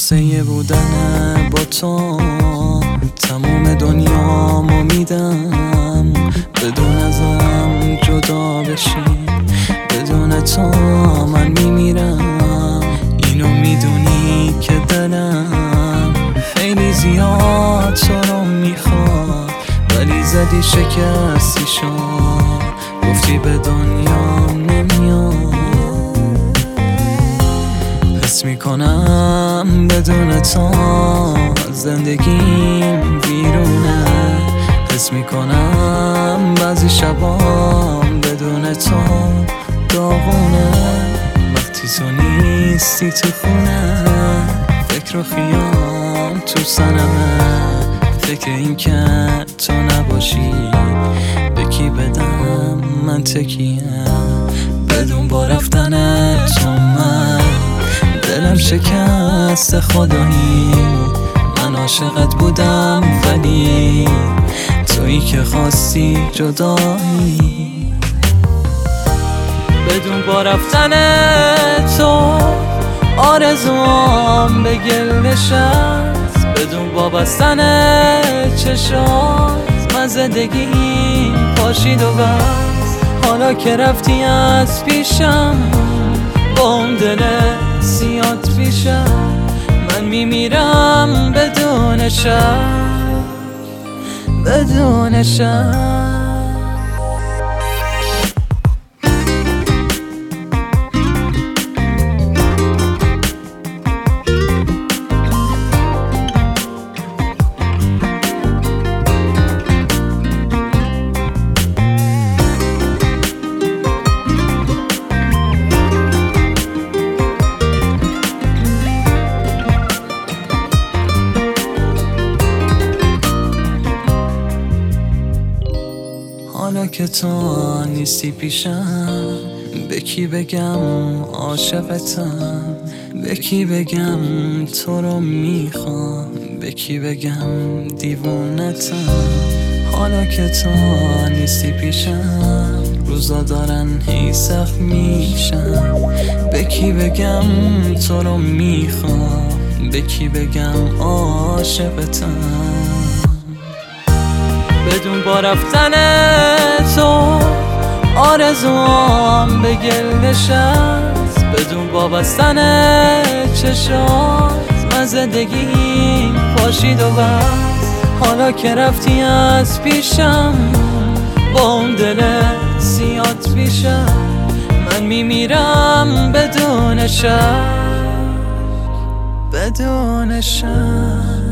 واسه یه بودن با تو تمام دنیامو میدم، بدون ازم جدا بشی، بدون تو من میمیرم. اینو میدونی که دلم خیلی زیاد تو رو میخواد، ولی زدی شکستی شد، گفتی به دنیام نمیاد. حس میکنم بدون تو زندگیم ویرونه، حس میکنم بعضی شبام بدون تو داغونه. وقتی تو نیستی تو خونه، فکر و خیال تو سرمه، فکر این که تو نباشی به کی بدم من تکیم. بدون با رفتن تو من دلم شکست خدایی، من عاشقت بودم ولی تویی که خواستی جدایی. بدون با رفتن تو آرزوام به گل نشست، بدون با بستن چشات من زندگیم پاشید و بست. حالا که رفتی از پیشم با اون دل سیاد پیشم، من میمیرم بدون شک، بدون شک. حالا که تو نیستی پیشم، به کی بگم عاشقتم، به کی بگم تو رو میخوام، به کی بگم دیوونتم. حالا که تو نیستی پیشم، روزا دارن هی سخت میشم، به کی بگم تو رو میخوام، به کی بگم عاشقتم. بدون با رفتن تو آرزوام به گل نشست، بدون با بستن چشات من زندگیم پاشید و بست. حالا که رفتی از پیشم با اون دل سیاد پیشم، من میمیرم بدون شک، بدون شک.